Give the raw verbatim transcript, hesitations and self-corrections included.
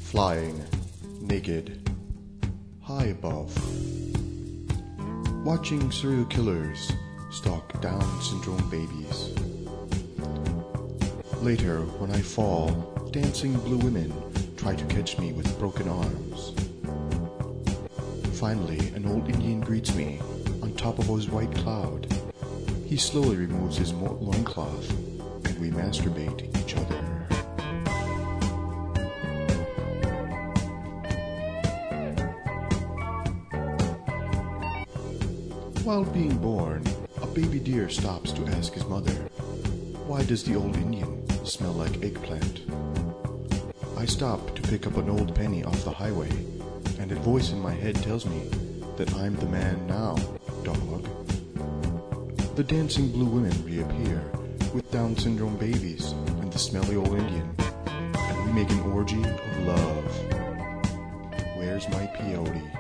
flying, naked, high above, watching serial killers stalk Down syndrome babies. Later, when I fall, dancing blue women try to catch me with broken arms. Finally, an old Indian greets me on top of his white cloud. He slowly removes his loincloth, and we masturbate each other. While being born, a baby deer stops to ask his mother, "Why does the old Indian smell like eggplant?" I stop to pick up an old penny off the highway, and a voice in my head tells me that I'm the man now, dog. The dancing blue women reappear with Down syndrome babies and the smelly old Indian, and we make an orgy of love. Where's my peyote?